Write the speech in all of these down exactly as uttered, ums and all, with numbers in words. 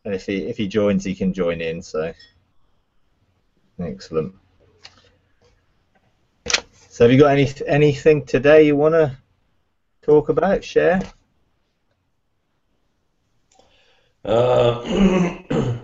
and if he if he joins, he can join in. So excellent. So have you got any anything today you want to talk about, share? Uh,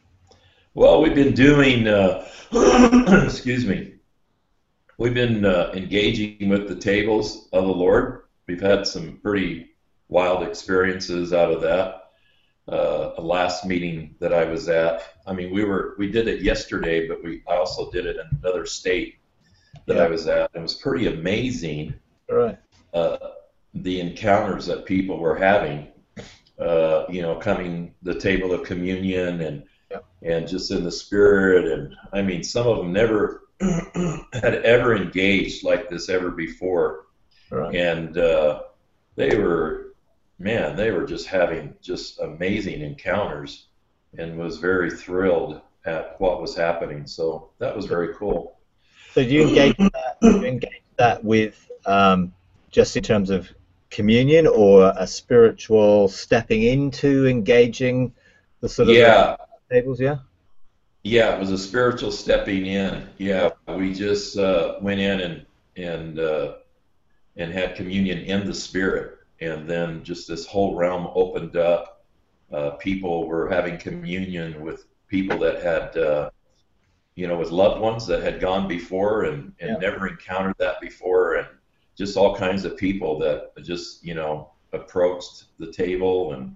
well, we've been doing, uh, excuse me, we've been uh, engaging with the tables of the Lord. We've had some pretty wild experiences out of that. Uh, a last meeting that I was at, I mean, we were we did it yesterday, but we I also did it in another state that I Yeah. was at. It was pretty amazing, All right. uh, the encounters that people were having. Uh, you know, coming the table of communion and Yeah. and just in the spirit. And I mean, some of them never had ever engaged like this ever before. All right. And uh, they were, man, they were just having just amazing encounters and was very thrilled at what was happening. So that was very cool. So do you engage that? Do you engage that with um, just in terms of communion, or a spiritual stepping into engaging the sort of the Yeah, tables? Yeah. yeah, it was a spiritual stepping in. Yeah. Yeah, we just uh, went in and and uh, and had communion in the spirit, and then just this whole realm opened up. Uh, people were having communion with people that had, uh, you know, with loved ones that had gone before and and Yeah. never encountered that before, and just all kinds of people that just, you know, approached the table, and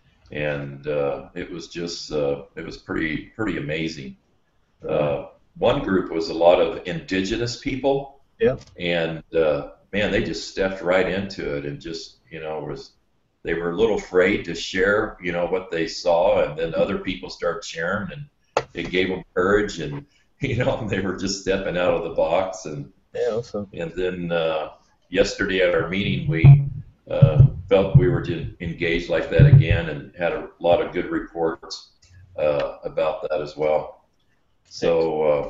and uh, it was just uh, it was pretty pretty amazing. Right. Uh, one group was a lot of indigenous people, Yeah. and uh, man, they just stepped right into it and just, you know, was they were a little afraid to share, you know, what they saw, and then other people started sharing, and it gave them courage, and you know, they were just stepping out of the box. and Yeah. Awesome. and then uh, yesterday at our meeting, we uh, felt we were to engage like that again, and had a lot of good reports uh, about that as well. So uh,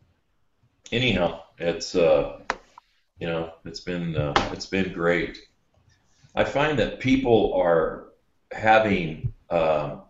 anyhow, it's uh, you know, it's been uh, it's been great. I find that people are having um,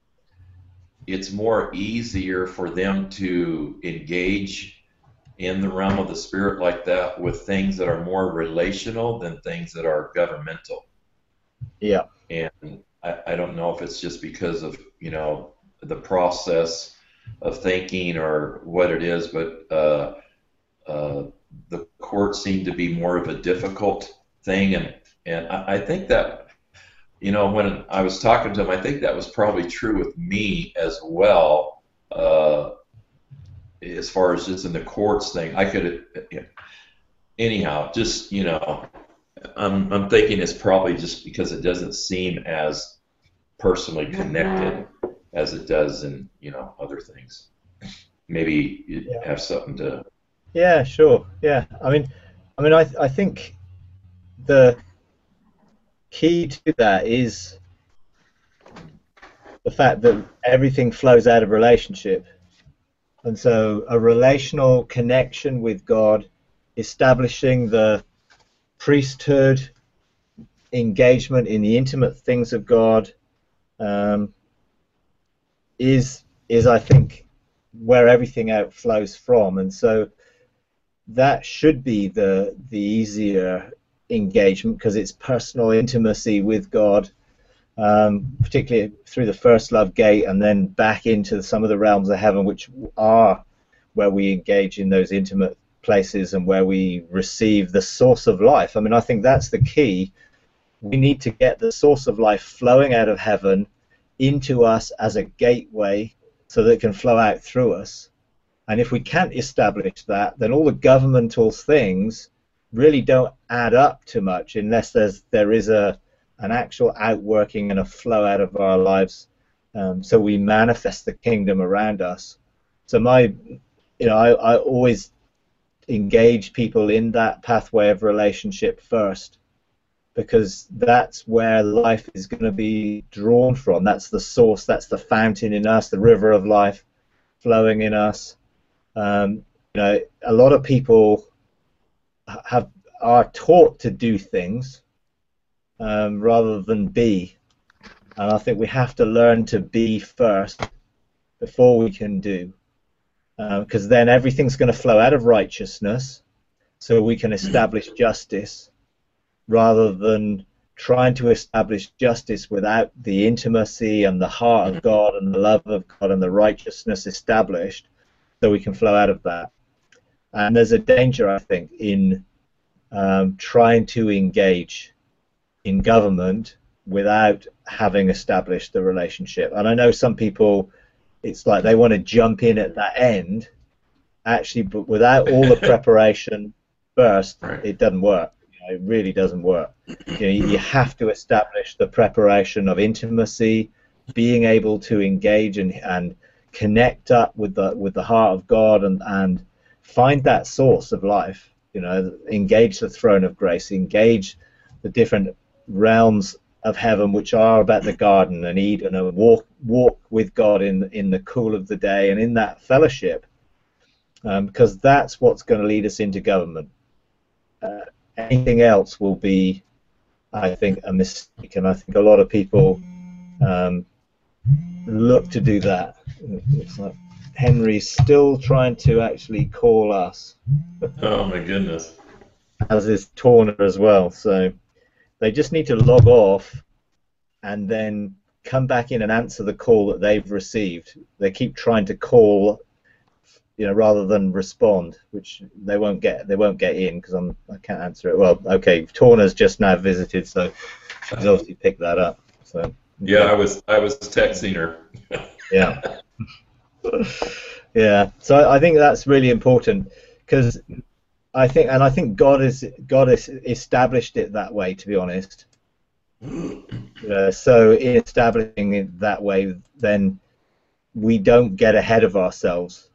it's more easier for them to engage in the realm of the spirit like that with things that are more relational than things that are governmental. Yeah. And I, I don't know if it's just because of, you know, the process of thinking or what it is, but uh, uh, the courts seem to be more of a difficult thing. And, and I, I think that, you know, when I was talking to him, I think that was probably true with me as well. Uh, as far as just in the courts thing, I could, anyhow, just, you know, I'm, I'm thinking it's probably just because it doesn't seem as personally connected as it does in, you know, other things. Maybe you Yeah. have something to. Yeah. Sure. Yeah. I mean, I mean, I I think the key to that is the fact that everything flows out of relationship. And so a relational connection with God, establishing the priesthood, engagement in the intimate things of God, um, is is I think where everything outflows from. And so that should be the the easier engagement, because it's personal intimacy with God, um, particularly through the first love gate, and then back into some of the realms of heaven, which are where we engage in those intimate places and where we receive the source of life. I mean, I think that's the key. We need to get the source of life flowing out of heaven into us as a gateway so that it can flow out through us. And if we can't establish that, then all the governmental things really don't add up to much unless there's there is a an actual outworking and a flow out of our lives, um, so we manifest the kingdom around us. So my, you know, I, I always engage people in that pathway of relationship first, because that's where life is going to be drawn from. That's the source, that's the fountain in us, the river of life flowing in us. Um, you know, a lot of people have are taught to do things, um, rather than be. And I think we have to learn to be first before we can do, because uh, then everything's going to flow out of righteousness, so we can establish justice, rather than trying to establish justice without the intimacy and the heart of God and the love of God and the righteousness established, so we can flow out of that. And there's a danger, I think, in um, trying to engage in government without having established the relationship. And I know some people, it's like they want to jump in at that end, actually, but without all the preparation first, Right. it doesn't work. You know, it really doesn't work. You know, you have to establish the preparation of intimacy, being able to engage and and connect up with the with the heart of God, and and find that source of life. You know, engage the throne of grace, engage the different realms of heaven, which are about the garden and Eden, and walk walk with God in in the cool of the day and in that fellowship, um, because that's what's going to lead us into government. Uh, anything else will be, I think, a mistake, and I think a lot of people um, look to do that. It's like Henry's still trying to actually call us. Oh my goodness. As is Torner as well, so they just need to log off and then come back in and answer the call that they've received. They keep trying to call, you know, rather than respond, which they won't get. They won't get in because I'm. I can't answer it. Well, okay. Torner's just now visited, so she's obviously picked that up. So yeah, I was I was texting her. yeah, yeah. So I think that's really important, because I think, and I think God is God has established it that way. To be honest. Uh, so in establishing it that way, then we don't get ahead of ourselves,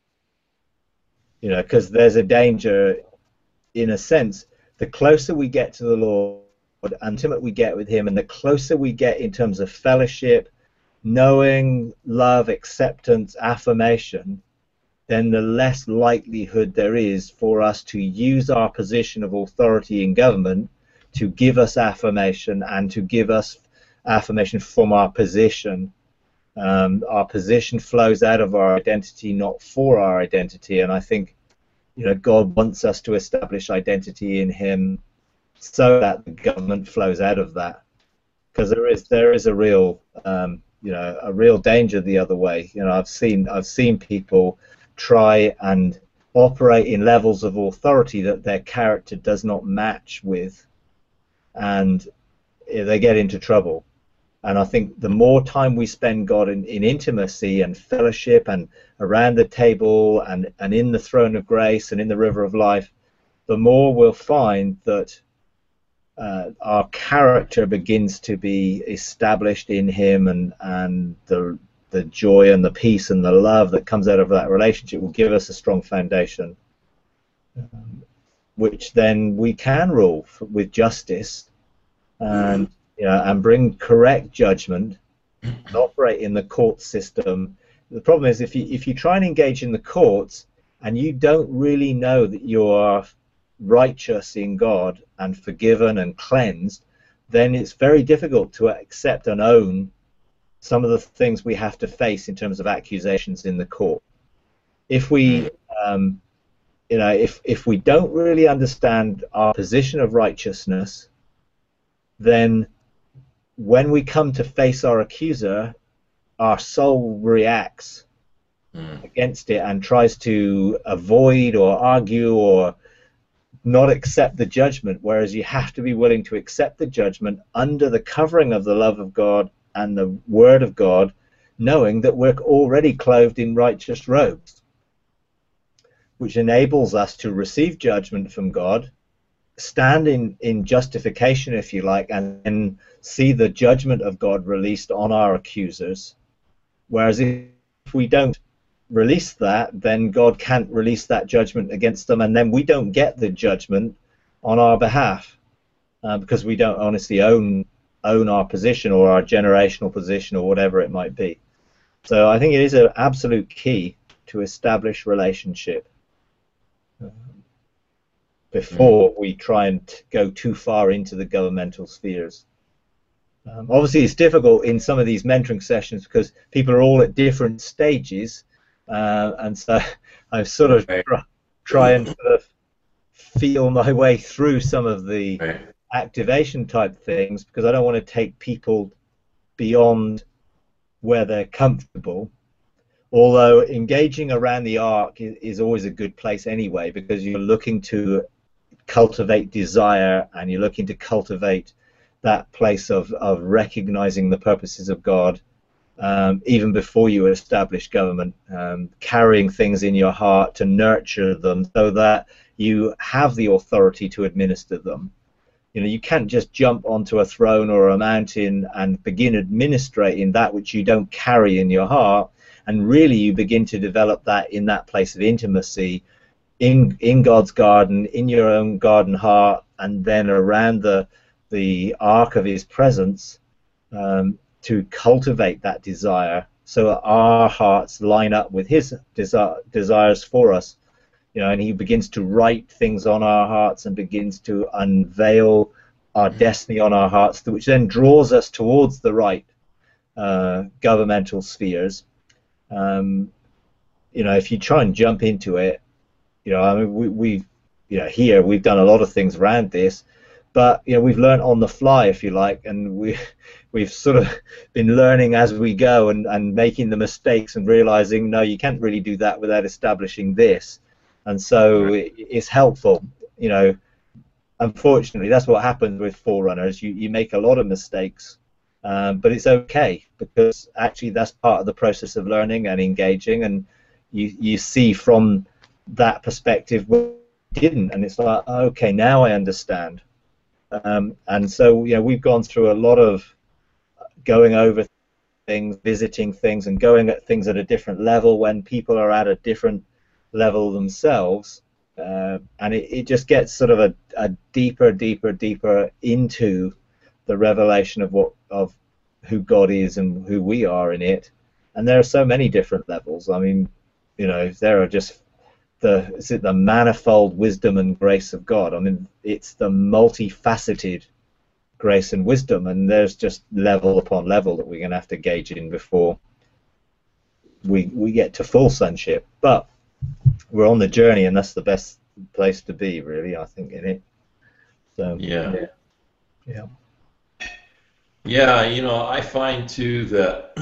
you know, because there's a danger, in a sense, the closer we get to the Lord, the intimate we get with him, and the closer we get in terms of fellowship, knowing, love, acceptance, affirmation, then the less likelihood there is for us to use our position of authority in government to give us affirmation, and to give us affirmation from our position. Um, our position flows out of our identity, not for our identity. And I think, you know, God wants us to establish identity in him so that the government flows out of that. Because there is there is a real um, you know a real danger the other way. You know, I've seen I've seen people try and operate in levels of authority that their character does not match with, and they get into trouble. And I think the more time we spend God in, in intimacy and fellowship and around the table and, and in the throne of grace and in the river of life, the more we'll find that uh, our character begins to be established in him, and, and the, the joy and the peace and the love that comes out of that relationship will give us a strong foundation, um, which then we can rule for, with justice, and you know, and bring correct judgment, and operate in the court system. The problem is, if you if you try and engage in the courts and you don't really know that you are righteous in God and forgiven and cleansed, then it's very difficult to accept and own some of the things we have to face in terms of accusations in the court. If we um, you know, if if we don't really understand our position of righteousness, then when we come to face our accuser, our soul reacts mm. against it and tries to avoid or argue or not accept the judgment, whereas you have to be willing to accept the judgment under the covering of the love of God and the word of God, knowing that we're already clothed in righteous robes, which enables us to receive judgment from God, stand in, in justification, if you like, and then see the judgment of God released on our accusers. Whereas if we don't release that, then God can't release that judgment against them, and then we don't get the judgment on our behalf, uh, because we don't honestly own own our position or our generational position or whatever it might be. So I think it is an absolute key to establish relationship before we try and go too far into the governmental spheres. Um, obviously, it's difficult in some of these mentoring sessions because people are all at different stages, uh, and so I sort of Right. try, try and sort of feel my way through some of the Right. activation type things because I don't want to take people beyond where they're comfortable. Although engaging around the ark is, is always a good place anyway, because you're looking to cultivate desire and you're looking to cultivate that place of, of recognizing the purposes of God, um, even before you establish government, um, carrying things in your heart to nurture them so that you have the authority to administer them. You know, you can't just jump onto a throne or a mountain and begin administrating that which you don't carry in your heart. And really, you begin to develop that in that place of intimacy, in in God's garden, in your own garden heart, and then around the the ark of His presence, um, to cultivate that desire, so that our hearts line up with His desi desires for us. You know, and He begins to write things on our hearts and begins to unveil our destiny on our hearts, which then draws us towards the right uh, governmental spheres. Um, you know, if you try and jump into it, you know, I mean, we, we, you know, here we've done a lot of things around this, but you know, we've learned on the fly, if you like, and we, we've sort of been learning as we go and and making the mistakes and realizing, no, you can't really do that without establishing this, and so it, it's helpful, you know. Unfortunately, that's what happens with forerunners. You you make a lot of mistakes. Um, but it's okay, because actually that's part of the process of learning and engaging, and you you see from that perspective what didn't, and it's like, okay, now I understand. Um, and so, you know, we've gone through a lot of going over things, visiting things, and going at things at a different level when people are at a different level themselves, uh, and it, it just gets sort of a, a deeper, deeper, deeper into the revelation of what of who God is and who we are in it. And there are so many different levels. I mean, you know, there are just the is it the manifold wisdom and grace of God. I mean, it's the multifaceted grace and wisdom, and there's just level upon level that we're going to have to gauge in before we we get to full sonship. But we're on the journey, and that's the best place to be, really, I think, in it. So Yeah. yeah. Yeah. Yeah, you know, I find too that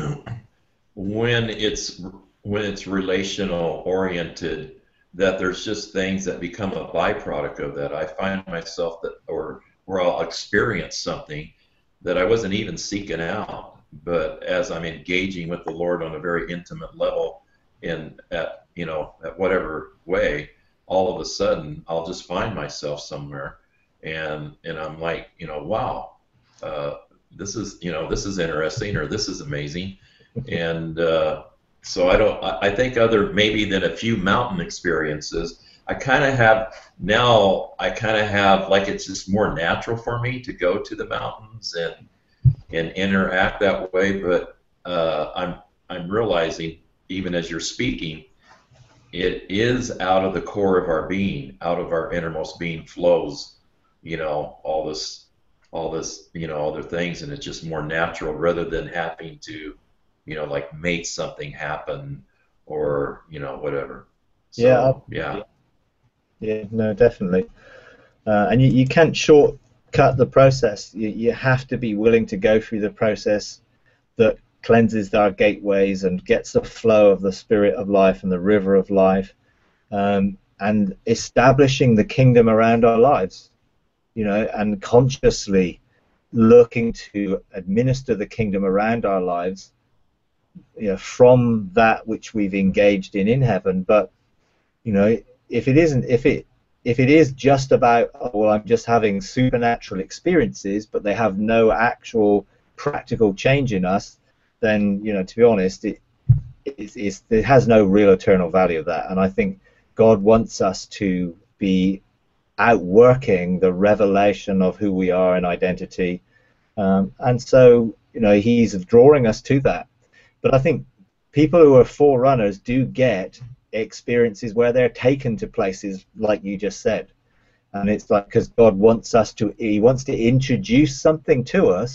when it's when it's relational oriented, that there's just things that become a byproduct of that. I find myself that, or or I'll experience something that I wasn't even seeking out, but as I'm engaging with the Lord on a very intimate level, in at you know at whatever way, all of a sudden I'll just find myself somewhere, and and I'm like, you know, wow. Uh, this is you know this is interesting, or this is amazing, and uh, so I don't I, I think other maybe than a few mountain experiences, I kind of have now I kind of have like it's just more natural for me to go to the mountains and and interact that way, but uh, I'm I'm realizing even as you're speaking, it is out of the core of our being, out of our innermost being flows, you know, all this all this, you know, other things, and it's just more natural rather than having to, you know, like make something happen or, you know, whatever. So, Yeah. yeah. Yeah, no, definitely. Uh, and you, you can't shortcut the process. You, you have to be willing to go through the process that cleanses our gateways and gets the flow of the spirit of life and the river of life, um, and establishing the kingdom around our lives. You know, and consciously looking to administer the kingdom around our lives, you know, from that which we've engaged in in heaven. But you know, if it isn't, if it if it is just about, oh, well, I'm just having supernatural experiences, but they have no actual practical change in us, then, you know, to be honest, it it's, it's, it has no real eternal value of that. And I think God wants us to be outworking the revelation of who we are in identity, um, and so, you know, He's drawing us to that. But I think people who are forerunners do get experiences where they're taken to places like you just said, and it's like because God wants us to, He wants to introduce something to us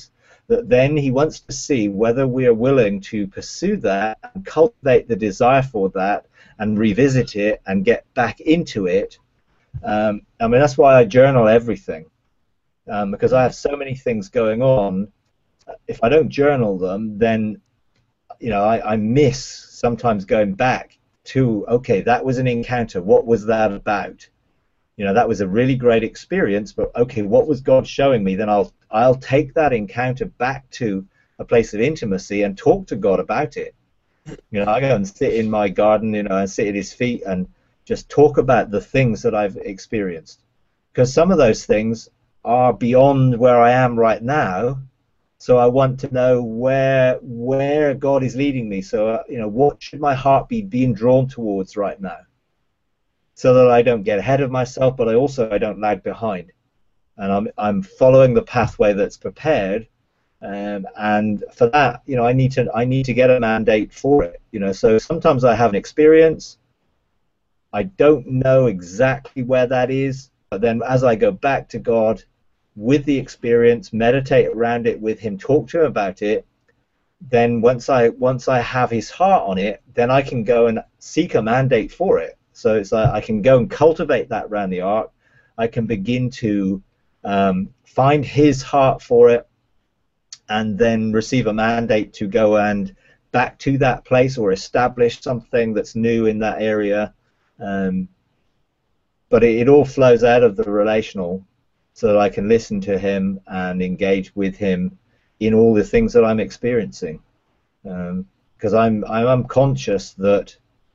that then he wants to see whether we are willing to pursue that and cultivate the desire for that and revisit it and get back into it. Um, I mean, that's why I journal everything, um, because I have so many things going on. If I don't journal them, then, you know, I, I miss sometimes going back to, okay, that was an encounter. What was that about? You know, that was a really great experience, but okay, what was God showing me? Then I'll I'll take that encounter back to a place of intimacy and talk to God about it. You know, I go and sit in my garden, you know, and sit at his feet and just talk about the things that I've experienced. Because some of those things are beyond where I am right now, so I want to know where where God is leading me. So, uh, you know, what should my heart be being drawn towards right now? So that I don't get ahead of myself, but I also I don't lag behind, and I'm I'm following the pathway that's prepared, um, and for that, you know, I need to I need to get a mandate for it. You know, so sometimes I have an experience, I don't know exactly where that is, but then as I go back to God with the experience, meditate around it with Him, talk to Him about it, then once I once I have His heart on it, then I can go and seek a mandate for it. So it's like I can go and cultivate that around the ark. I can begin to um, find his heart for it, and then receive a mandate to go and back to that place or establish something that's new in that area. Um, but it, it all flows out of the relational, so that I can listen to him and engage with him in all the things that I'm experiencing. Because um, I'm I'm conscious that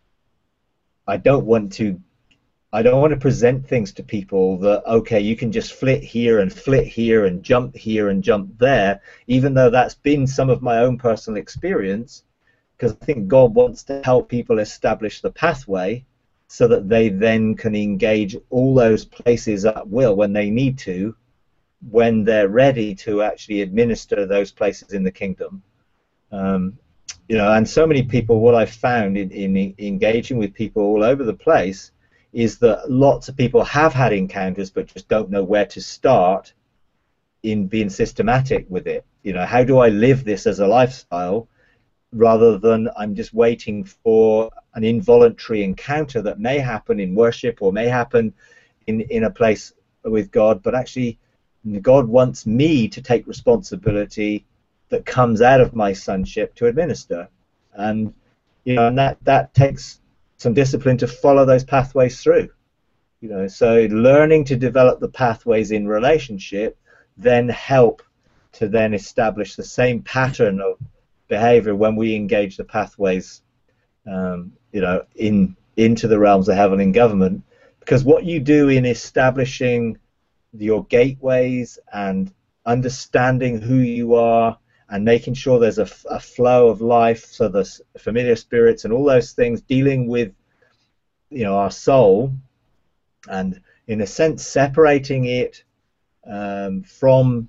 I don't want to I don't want to present things to people that, okay, you can just flit here and flit here and jump here and jump there, even though that's been some of my own personal experience, because I think God wants to help people establish the pathway so that they then can engage all those places at will when they need to, when they're ready to actually administer those places in the kingdom. Um, You know, and so many people, what I've found in, in engaging with people all over the place is that lots of people have had encounters but just don't know where to start in being systematic with it. You know, how do I live this as a lifestyle rather than I'm just waiting for an involuntary encounter that may happen in worship or may happen in, in a place with God, but actually God wants me to take responsibility that comes out of my sonship to administer, and you know, and that that takes some discipline to follow those pathways through. You know, so learning to develop the pathways in relationship then help to then establish the same pattern of behavior when we engage the pathways, um, you know, in into the realms of heaven and government. Because what you do in establishing your gateways and understanding who you are and making sure there's a, a flow of life, so the familiar spirits and all those things, dealing with, you know, our soul, and in a sense separating it um, from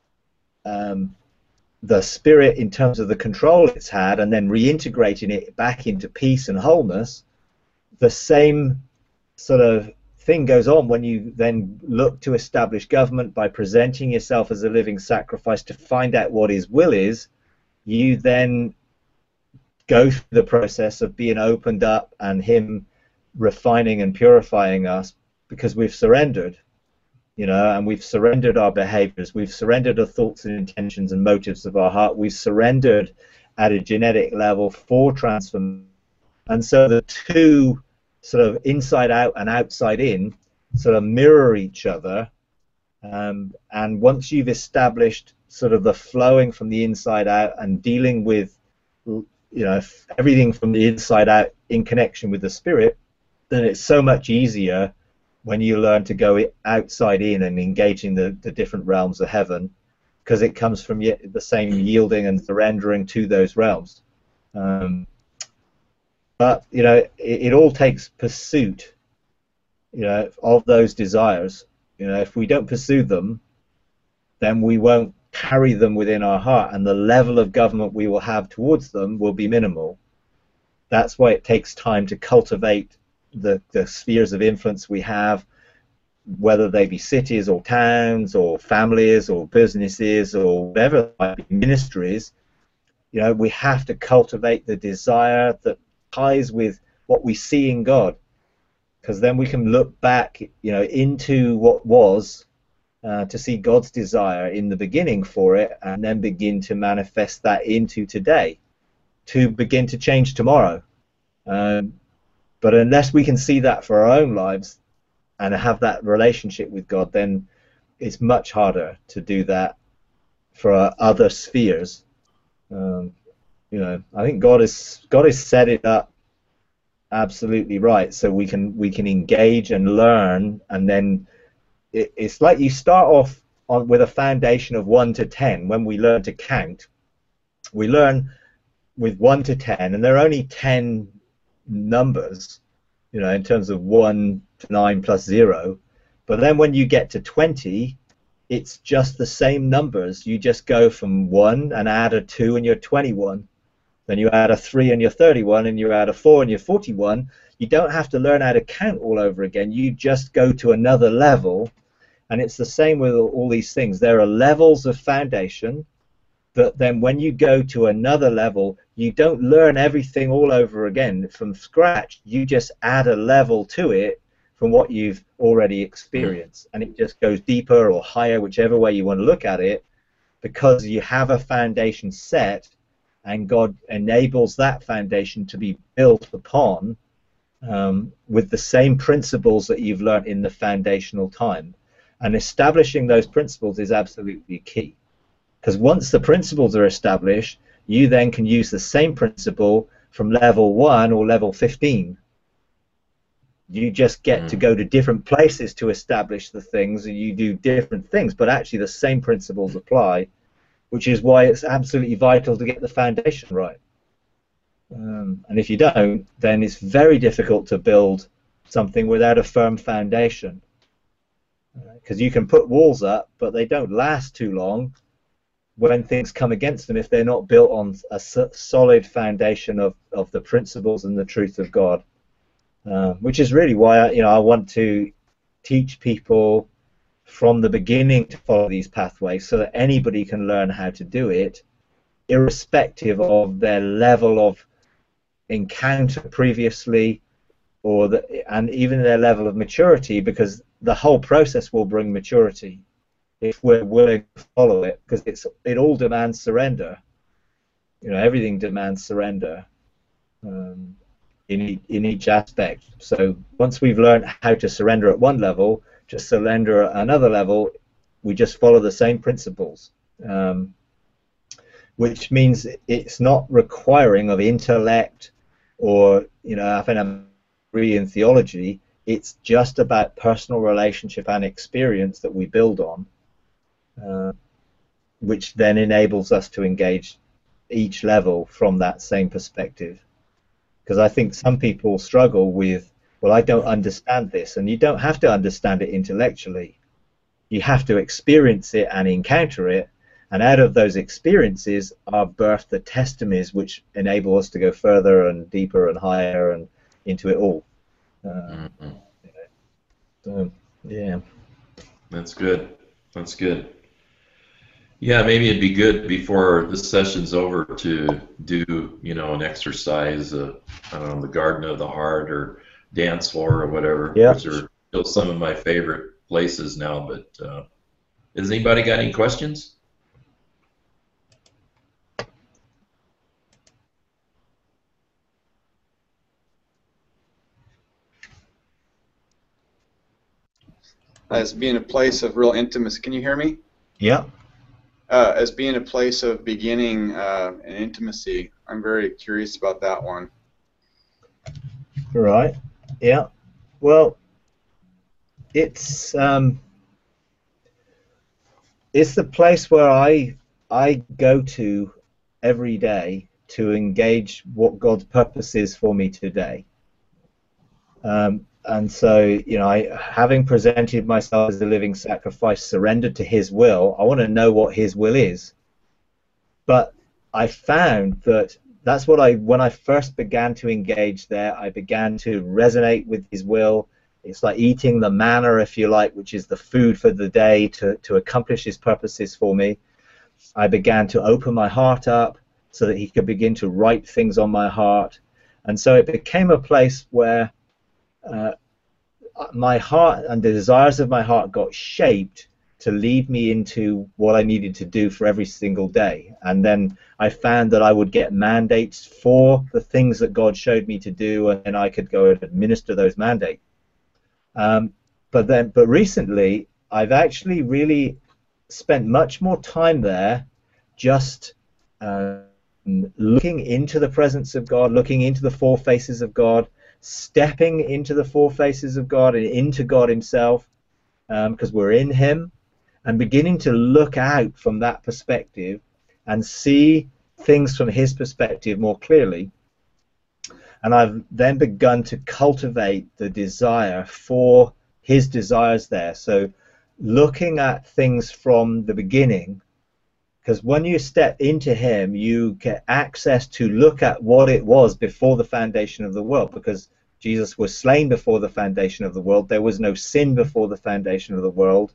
um, the spirit in terms of the control it's had, and then reintegrating it back into peace and wholeness. The same sort of thing goes on when you then look to establish government by presenting yourself as a living sacrifice to find out what his will is. You then go through the process of being opened up and him refining and purifying us, because we've surrendered, you know, and we've surrendered our behaviors, we've surrendered the thoughts and intentions and motives of our heart, we've surrendered at a genetic level for transformation. And so the two, sort of inside out and outside in, sort of mirror each other, um, and once you've established sort of the flowing from the inside out and dealing with, you know, everything from the inside out in connection with the spirit, then it's so much easier when you learn to go outside in and engaging the, the different realms of heaven, because it comes from the same yielding and surrendering to those realms. Um, But, you know, it, it all takes pursuit, you know, of those desires. You know, if we don't pursue them, then we won't carry them within our heart, and the level of government we will have towards them will be minimal. That's why it takes time to cultivate the, the spheres of influence we have, whether they be cities or towns or families or businesses or whatever, ministries, you know, we have to cultivate the desire that ties with what we see in God, because then we can look back, you know, into what was uh, to see God's desire in the beginning for it, and then begin to manifest that into today, to begin to change tomorrow. Um, but unless we can see that for our own lives and have that relationship with God, then it's much harder to do that for our other spheres. Um, you know, I think God is God has set it up absolutely right, so we can we can engage and learn, and then it, it's like you start off on, with a foundation of one to ten. When we learn to count, we learn with one to ten, and there are only ten numbers, you know, in terms of one to nine plus zero. But then when you get to twenty, it's just the same numbers. You just go from one and add a two and you're twenty-one. Then you add a three and you're thirty-one, and you add a four and you're forty-one. You don't have to learn how to count all over again. You just go to another level, and it's the same with all these things. There are levels of foundation that then when you go to another level, you don't learn everything all over again from scratch. You just add a level to it from what you've already experienced, and it just goes deeper or higher, whichever way you want to look at it, because you have a foundation set, and God enables that foundation to be built upon um, with the same principles that you've learned in the foundational time. And establishing those principles is absolutely key, because once the principles are established, you then can use the same principle from level one or level fifteen. You just get mm. to go to different places to establish the things, and you do different things, but actually the same principles apply, which is why it's absolutely vital to get the foundation right. Um, and if you don't, then it's very difficult to build something without a firm foundation. Because uh, you can put walls up, but they don't last too long when things come against them if they're not built on a solid foundation of, of the principles and the truth of God. Uh, which is really why I, you know, I want to teach people from the beginning to follow these pathways, so that anybody can learn how to do it, irrespective of their level of encounter previously, or the, and even their level of maturity, because the whole process will bring maturity if we're willing to follow it, because it's it all demands surrender. You know, everything demands surrender. Um, In each, in each aspect. So once we've learned how to surrender at one level, to surrender at another level, we just follow the same principles, um, which means it's not requiring of intellect or, you know, having a degree in theology. It's just about personal relationship and experience that we build on, uh, which then enables us to engage each level from that same perspective. Because I think some people struggle with, well, I don't understand this, and you don't have to understand it intellectually. You have to experience it and encounter it, and out of those experiences are birthed the testimonies which enable us to go further and deeper and higher and into it all. Uh, mm-hmm. So, yeah. That's good. That's good. Yeah, maybe it'd be good before this session's over to do, you know, an exercise, uh, I don't know, the Garden of the Heart or dance floor or whatever, yep. which are still some of my favorite places now. But uh, has anybody got any questions? As being a place of real intimacy, can you hear me? Yeah. Uh, as being a place of beginning uh, and intimacy, I'm very curious about that one. Right. Yeah. Well, it's um, it's the place where I I go to every day to engage what God's purpose is for me today. Um, and so, you know, I, having presented myself as a living sacrifice, surrendered to His will, I want to know what His will is. But I found that that's what I, when I first began to engage there, I began to resonate with His will, It's like eating the manna, if you like, which is the food for the day to, to accomplish his purposes for me. I began to open my heart up so that he could begin to write things on my heart. And so it became a place where uh, my heart and the desires of my heart got shaped to lead me into what I needed to do for every single day. And then I found that I would get mandates for the things that God showed me to do, and then I could go and administer those mandates. Um, but then, but recently, I've actually really spent much more time there, just uh, looking into the presence of God, looking into the four faces of God, stepping into the four faces of God and into God Himself, because um, we're in Him, and beginning to look out from that perspective and see things from His perspective more clearly. And I've then begun to cultivate the desire for His desires there. So looking at things from the beginning, because when you step into Him, you get access to look at what it was before the foundation of the world, because Jesus was slain before the foundation of the world. There was no sin before the foundation of the world.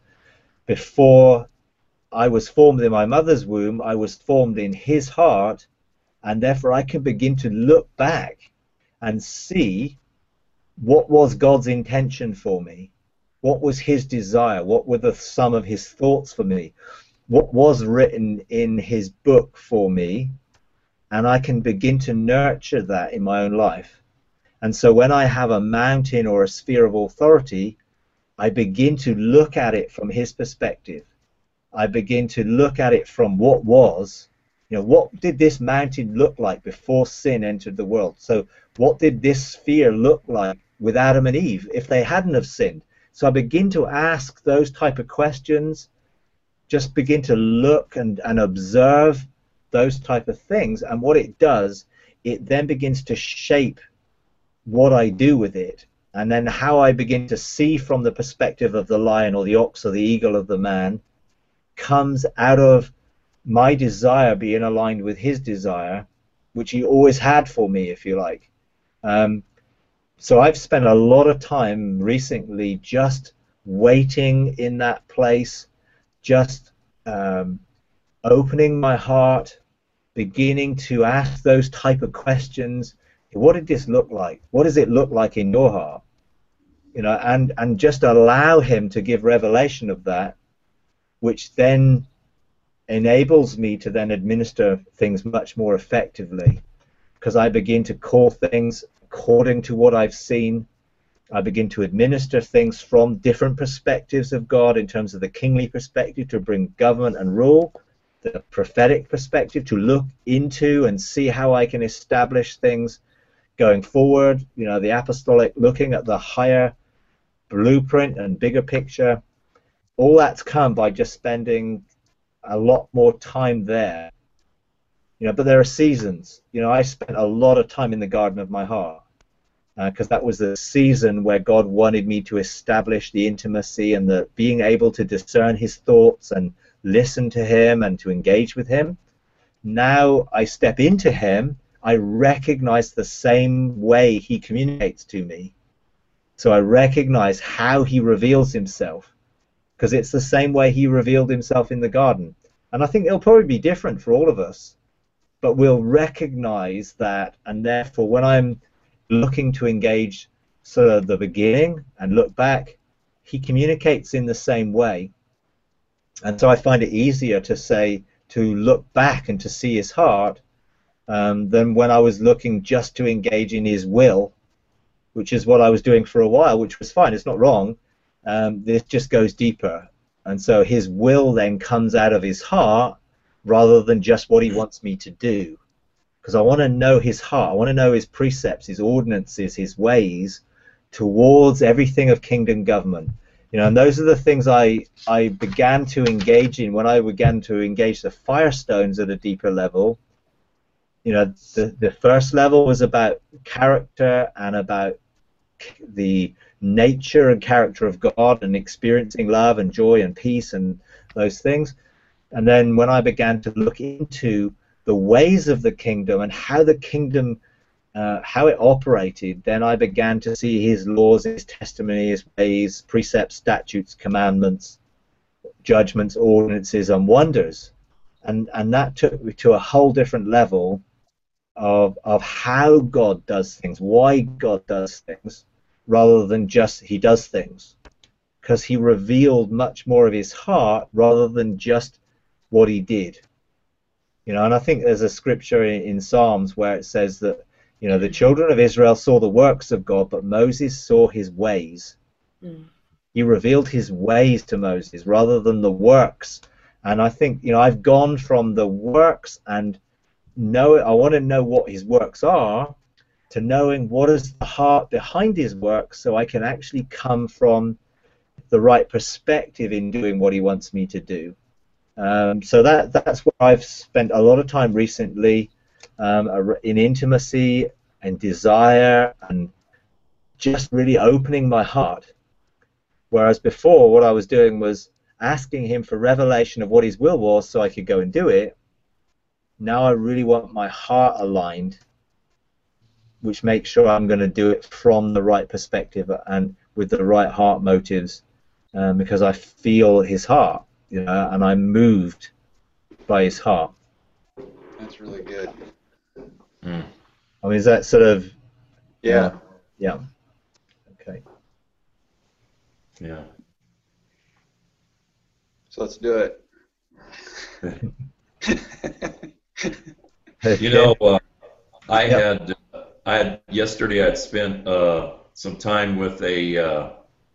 Before I was formed in my mother's womb, I was formed in His heart, and therefore I can begin to look back and see what was God's intention for me, what was His desire, what were the sum of His thoughts for me, what was written in His book for me, and I can begin to nurture that in my own life. And so when I have a mountain or a sphere of authority, I begin to look at it from His perspective. I begin to look at it from what was, you know, what did this mountain look like before sin entered the world? So what did this sphere look like with Adam and Eve if they hadn't have sinned? So I begin to ask those type of questions, just begin to look and, and observe those type of things. And what it does, it then begins to shape what I do with it. And then how I begin to see from the perspective of the lion or the ox or the eagle of the man comes out of my desire being aligned with His desire, which He always had for me, if you like. Um, so I've spent a lot of time recently just waiting in that place, just um, opening my heart, beginning to ask those type of questions. What did this look like? What does it look like in your heart? You know, and, and just allow Him to give revelation of that, which then enables me to then administer things much more effectively, because I begin to call things according to what I've seen. I begin to administer things from different perspectives of God, in terms of the kingly perspective to bring government and rule, the prophetic perspective to look into and see how I can establish things going forward, you know, the apostolic, looking at the higher blueprint and bigger picture. All that's come by just spending a lot more time there. You know, but there are seasons. You know, I spent a lot of time in the garden of my heart, because uh, that was the season where God wanted me to establish the intimacy and the being able to discern His thoughts and listen to Him and to engage with Him. Now I step into Him, I recognize the same way He communicates to me. So I recognize how He reveals Himself, because it's the same way He revealed Himself in the garden. And I think it'll probably be different for all of us, but we'll recognize that, and therefore when I'm looking to engage sort of the beginning and look back, He communicates in the same way. And so I find it easier to say, to look back and to see His heart, um, than when I was looking just to engage in His will, which is what I was doing for a while, which was fine, it's not wrong. Um, this just goes deeper. And so His will then comes out of His heart rather than just what He wants me to do. Because I want to know His heart, I want to know His precepts, His ordinances, His ways towards everything of kingdom government. You know, and those are the things I, I began to engage in when I began to engage the Firestones at a deeper level. You know, the, the first level was about character and about the nature and character of God and experiencing love and joy and peace and those things. And then when I began to look into the ways of the kingdom and how the kingdom uh, how it operated, then I began to see his laws, his testimonies, his ways, precepts, statutes, commandments, judgments, ordinances, and wonders. And, and that took me to a whole different level of, of how God does things, why God does things, rather than just he does things. Because he revealed much more of his heart rather than just what he did. You know, and I think there's a scripture in, in Psalms where it says that, you know, the children of Israel saw the works of God, but Moses saw his ways. Mm. He revealed his ways to Moses rather than the works. And I think, you know, I've gone from the works and know I want to know what his works are to knowing what is the heart behind his works, so I can actually come from the right perspective in doing what he wants me to do. Um, so that that's where I've spent a lot of time recently, um, in intimacy and desire and just really opening my heart. Whereas before, what I was doing was asking him for revelation of what his will was so I could go and do it. Now I really want my heart aligned, which makes sure I'm going to do it from the right perspective and with the right heart motives, um, because I feel his heart, you know, and I'm moved by his heart. That's really good. Mm. I mean, is that sort of... Yeah. Uh, yeah. Okay. Yeah. So let's do it. You know, uh, I had I had yesterday. I'd spent uh, some time with a uh,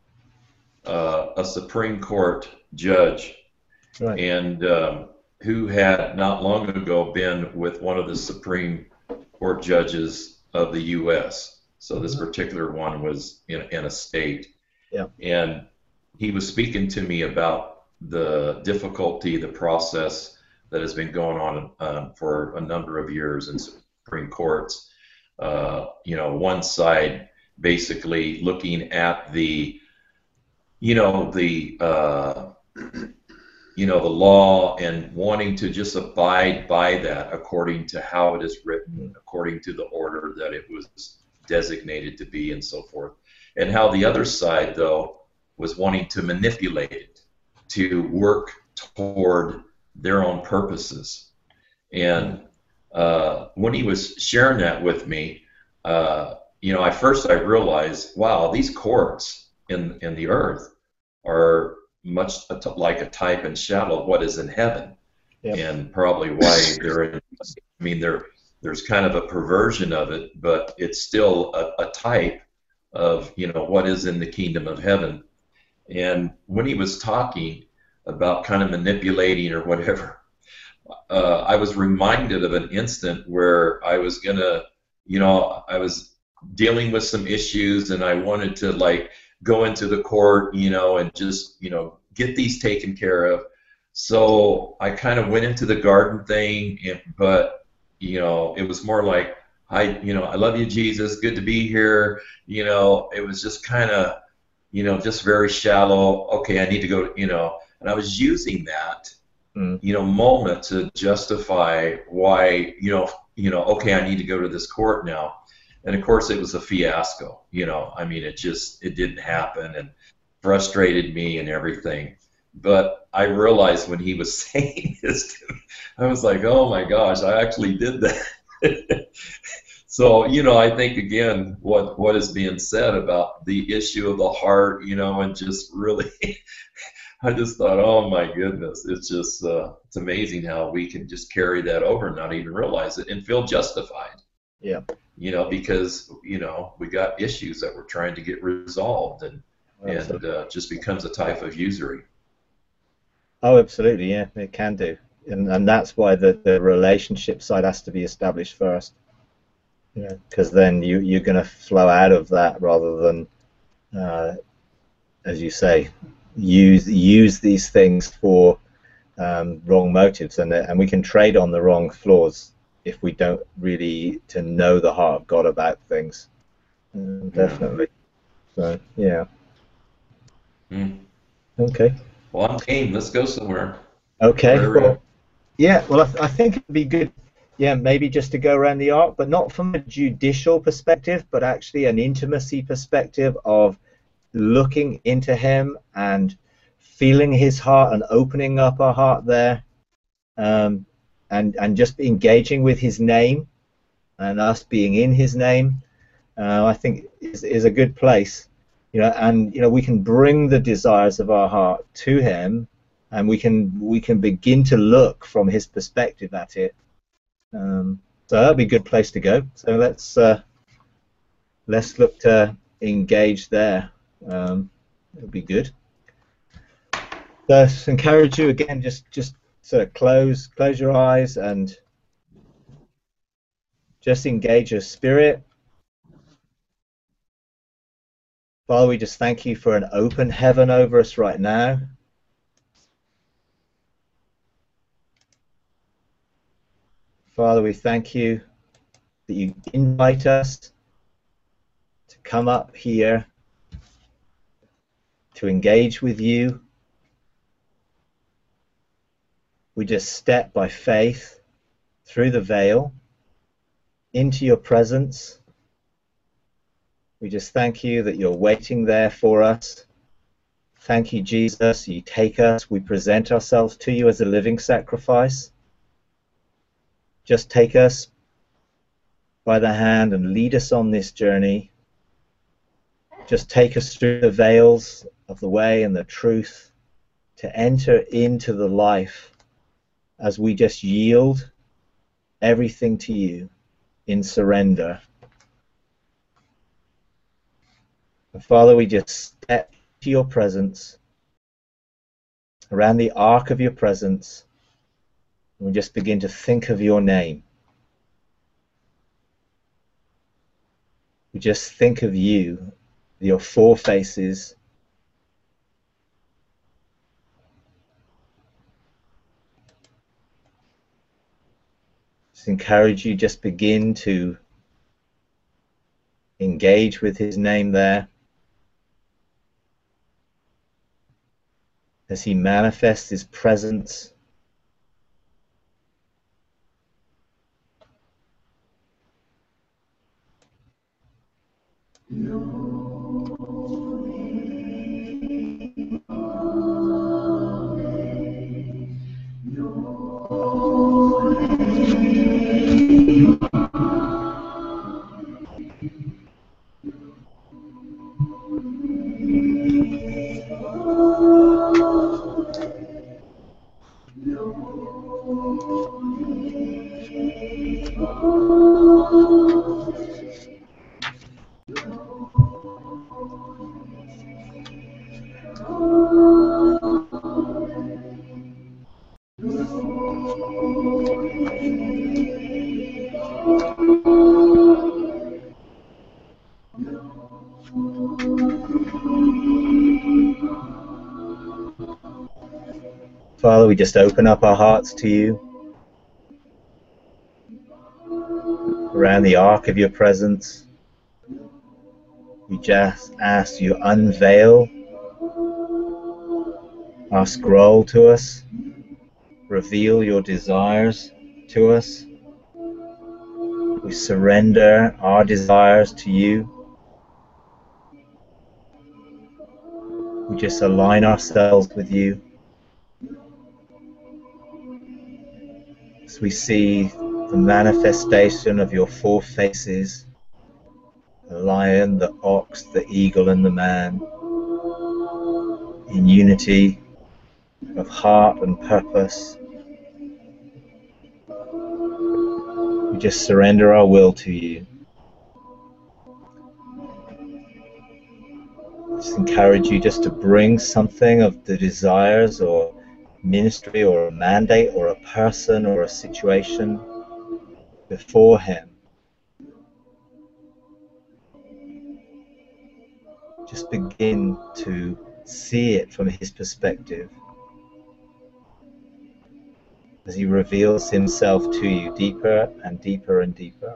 uh, a Supreme Court judge, right. and um, who had not long ago been with one of the Supreme Court judges of the U S So this particular one was in, in a state, yeah. And he was speaking to me about the difficulty, the process that has been going on uh, for a number of years in Supreme Courts. Uh, you know, one side basically looking at the, you know, the, uh, you know, the law and wanting to just abide by that according to how it is written, according to the order that it was designated to be, and so forth. And how the other side, though, was wanting to manipulate it to work toward their own purposes. And uh, when he was sharing that with me, uh, you know, at first I realized, wow, these courts in in the earth are much like a type and shadow of what is in heaven, yep. And probably why they're in. I mean, there there's kind of a perversion of it, but it's still a, a type of, you know, what is in the kingdom of heaven. And when he was talking about kind of manipulating or whatever, uh, I was reminded of an instant where I was gonna, you know, I was dealing with some issues and I wanted to like go into the court, you know, and just, you know, get these taken care of. So I kind of went into the garden thing, but, you know, it was more like, I, you know, I love you, Jesus, good to be here. You know, it was just kind of, you know, just very shallow. Okay, I need to go, you know, and I was using that, mm. you know, moment to justify why, you know, you know, okay, I need to go to this court now. And of course, it was a fiasco. You know, I mean, it just, it didn't happen and frustrated me and everything. But I realized when he was saying this to me, I was like, oh my gosh, I actually did that. So, you know, I think, again, what, what is being said about the issue of the heart, you know, and just really, I just thought, oh my goodness, it's just, uh, it's amazing how we can just carry that over and not even realize it and feel justified. Yeah. You know, because, you know, we got issues that we're trying to get resolved, and, and uh, just becomes a type of usury. Oh, absolutely, yeah, it can do. And, and that's why the, the relationship side has to be established first. Yeah, because then you, you're going to flow out of that rather than, uh, as you say, use use these things for um, wrong motives. And, and we can trade on the wrong flaws if we don't really to know the heart of God about things. Um, definitely. So, yeah. Mm. Okay. Well, I'm game. Let's go somewhere. Okay. Where, well, yeah, well, I, th I think it'd be good. yeah, maybe just to go around the ark, but not from a judicial perspective, but actually an intimacy perspective of looking into him and feeling his heart and opening up our heart there, um, and and just engaging with his name and us being in his name. uh, I think is, is a good place, you know, and you know we can bring the desires of our heart to him, and we can we can begin to look from his perspective at it. Um, so that'd be a good place to go. So let's uh, let's look to engage there. Um, it'll be good. So encourage you again, just just sort of close close your eyes and just engage your spirit. Father, we just thank you for an open heaven over us right now. Father, we thank you that you invite us to come up here to engage with you. We just step by faith through the veil into your presence. We just thank you that you're waiting there for us. Thank you, Jesus. You take us. We present ourselves to you as a living sacrifice. Just take us by the hand and lead us on this journey. Just take us through the veils of the way and the truth to enter into the life as we just yield everything to you in surrender. And Father, we just step to your presence, around the ark of your presence, and we just begin to think of your name. We just think of you, your four faces. Just encourage you, just begin to engage with his name there as he manifests his presence. Father, we just open up our hearts to you, around the ark of your presence. We just ask you unveil our scroll to us, reveal your desires to us. We surrender our desires to you. We just align ourselves with you. As we see the manifestation of your four faces, the lion, the ox, the eagle, and the man, in unity of heart and purpose. We just surrender our will to you. Just encourage you just to bring something of the desires or ministry or a mandate or a person or a situation before him. Just begin to see it from his perspective as he reveals himself to you deeper and deeper and deeper.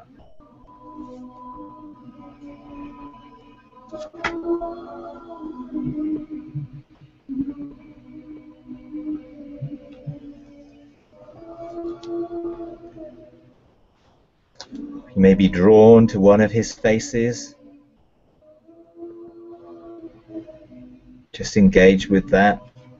may be drawn to one of his faces. Just engage with that.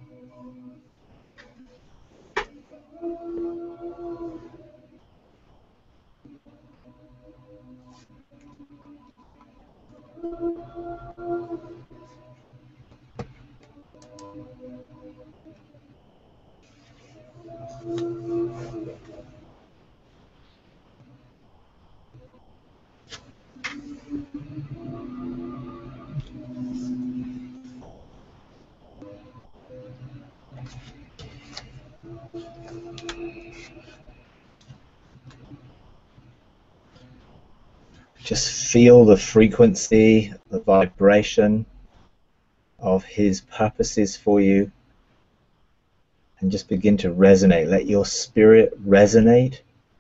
Just feel the frequency, the vibration of his purposes for you, and just begin to resonate. Let your spirit resonate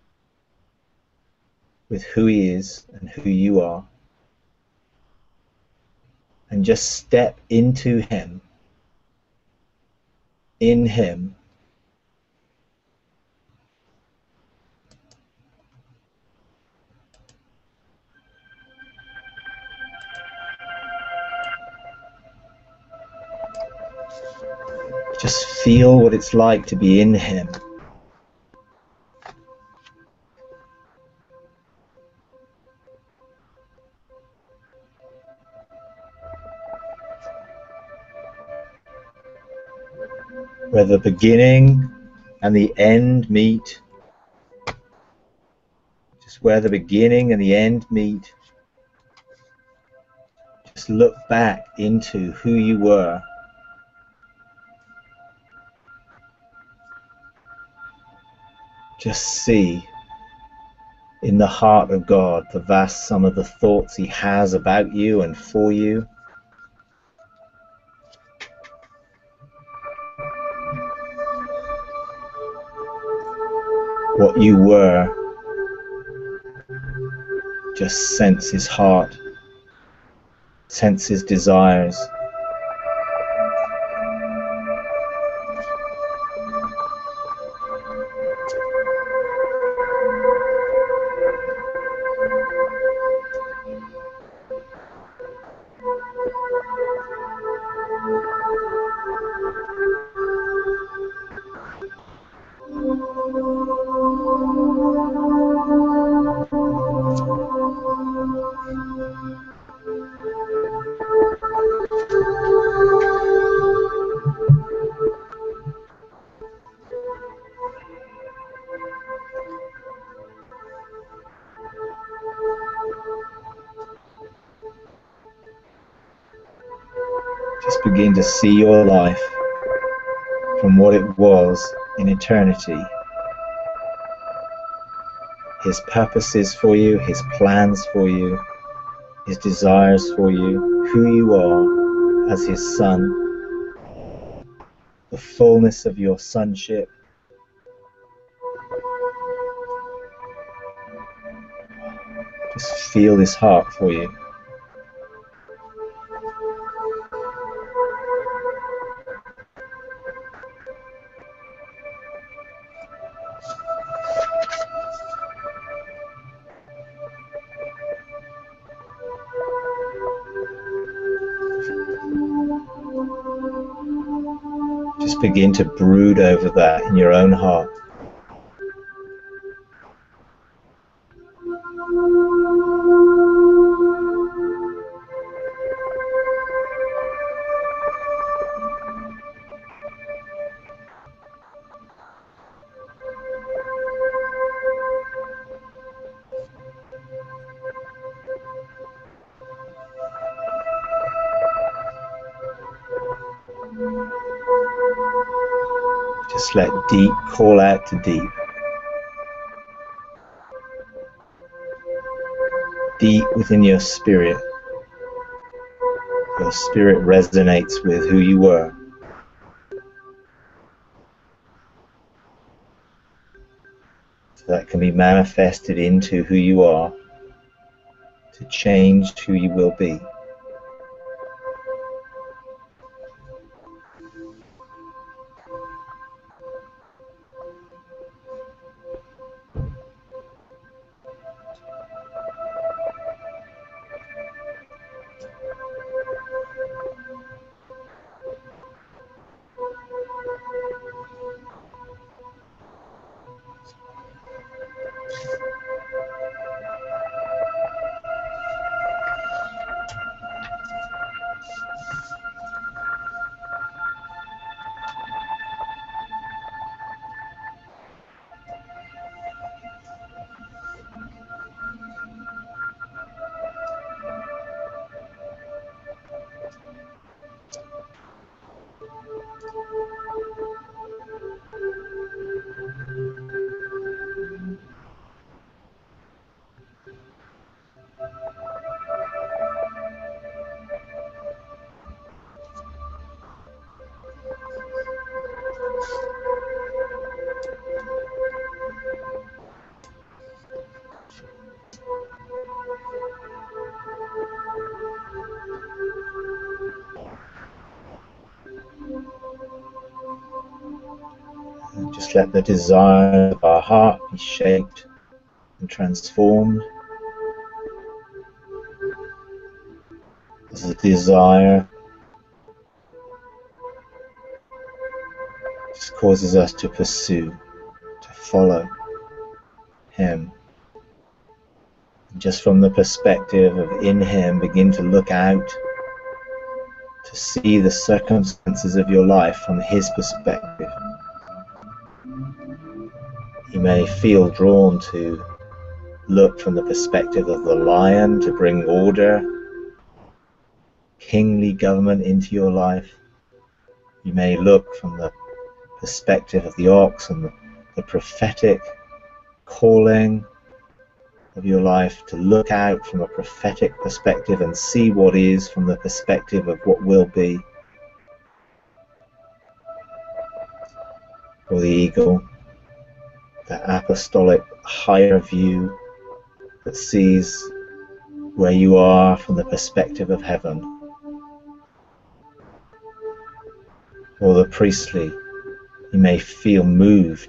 with who he is and who you are, and just step into him, in him. Just feel what it's like to be in him. Where the beginning and the end meet. Just where the beginning and the end meet. Just look back into who you were. Just see in the heart of God the vast sum of the thoughts he has about you and for you. What you were, just sense his heart, sense his desires. Just begin to see your life from what it was in eternity. His purposes for you, his plans for you, his desires for you, who you are as his son, the fullness of your sonship. Just feel his heart for you. Just begin to brood over that in your own heart. Just let deep call out to deep. Deep within your spirit. Your spirit resonates with who you were. So that can be manifested into who you are, to change who you will be. Just let the desire of our heart be shaped and transformed. As a desire just causes us to pursue, to follow Him. And just from the perspective of in Him, begin to look out to see the circumstances of your life from His perspective. You may feel drawn to look from the perspective of the lion to bring order, kingly government into your life. You may look from the perspective of the ox and the, the prophetic calling of your life to look out from a prophetic perspective and see what is from the perspective of what will be. Or the eagle, the apostolic higher view that sees where you are from the perspective of heaven. Or the priestly, you may feel moved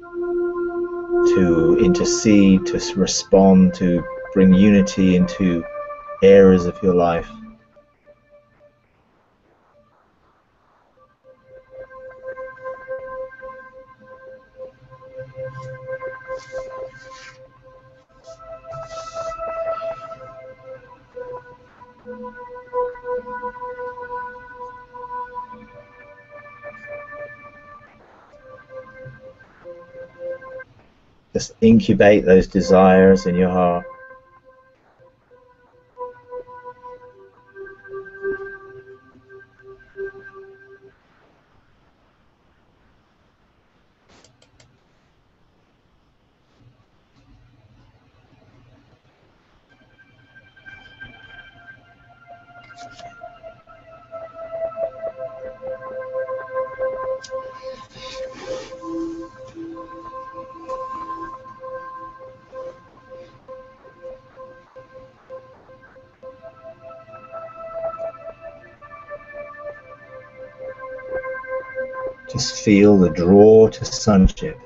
to intercede, to respond, to bring unity into areas of your life. Just incubate those desires in your heart. Just feel the draw to sonship.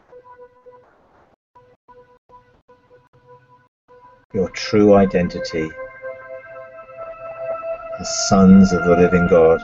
Your true identity as sons of the living God.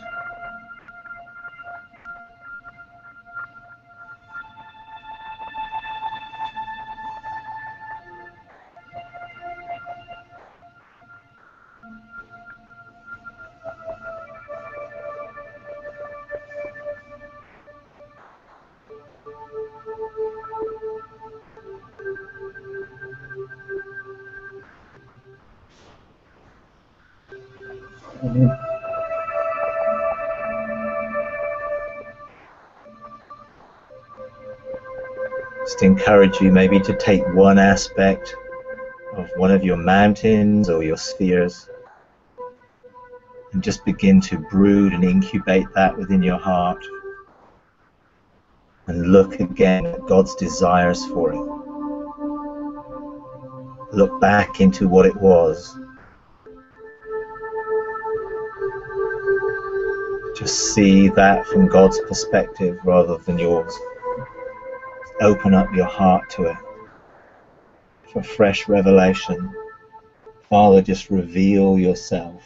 Just encourage you maybe to take one aspect of one of your mountains or your spheres and just begin to brood and incubate that within your heart and look again at God's desires for it. Look back into what it was. Just see that from God's perspective rather than yours. Open up your heart to it for fresh revelation. Father, just reveal yourself.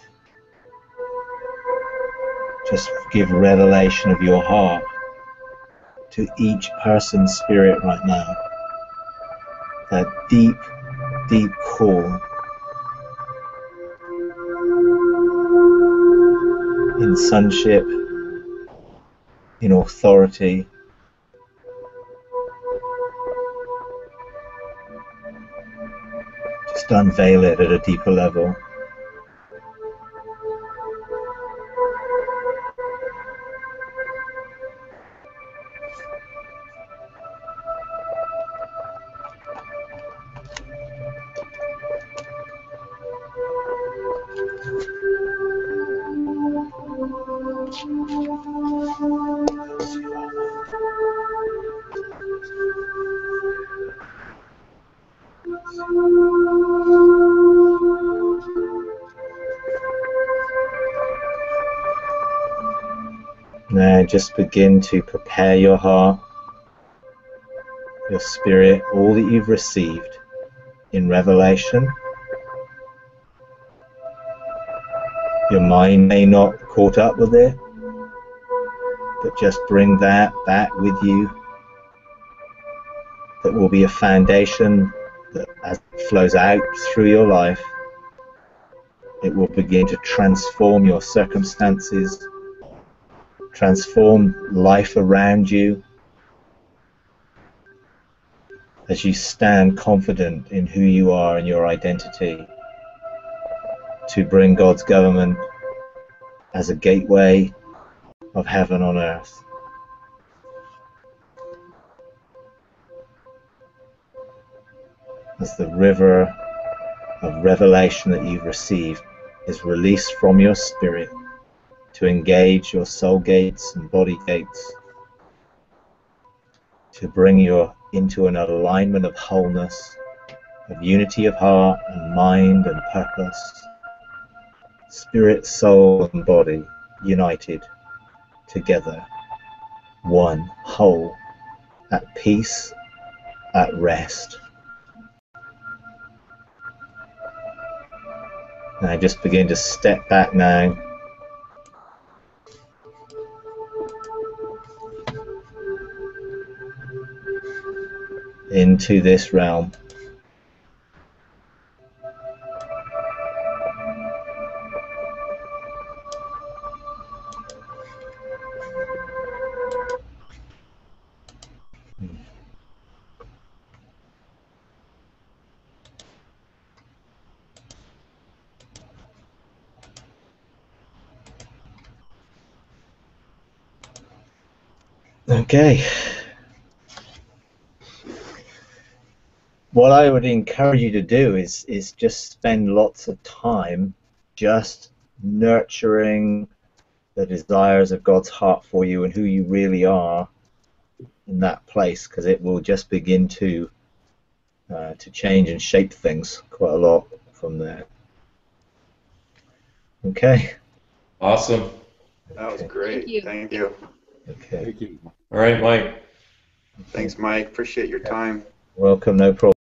Just give revelation of your heart to each person's spirit right now. That deep, deep call in sonship, in authority. Just unveil it at a deeper level. Now just begin to prepare your heart your spirit all that you've received in revelation. Your mind may not have caught up with it, but just bring that back with you. That will be a foundation that, as it flows out through your life, it will begin to transform your circumstances, transform life around you, as you stand confident in who you are and your identity, to bring God's government as a gateway of heaven on earth. As the river of revelation that you've received is released from your spirit to engage your soul gates and body gates, to bring you into an alignment of wholeness, of unity of heart and mind and purpose, spirit, soul and body united together, one, whole, at peace, at rest. And I just begin to step back now into this realm. Okay. What I would encourage you to do is is just spend lots of time just nurturing the desires of God's heart for you and who you really are in that place, because it will just begin to uh, to change and shape things quite a lot from there. Okay. Awesome. That was Okay. great. Thank you. Thank you. Okay. Thank you. All right, Mike. Thanks, Mike. Appreciate your time. Welcome. No problem.